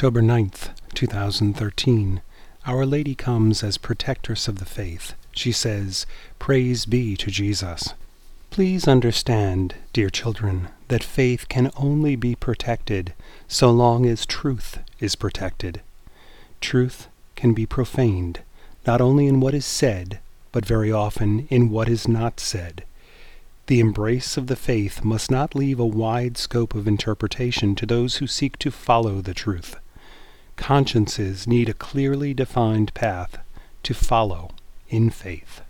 October 9th, 2013, Our Lady comes as protectress of the faith. She says, "Praise be to Jesus." Please understand, dear children, that faith can only be protected so long as truth is protected. Truth can be profaned, not only in what is said, but very often in what is not said. The embrace of the faith must not leave a wide scope of interpretation to those who seek to follow the truth. Consciences need a clearly defined path to follow in faith.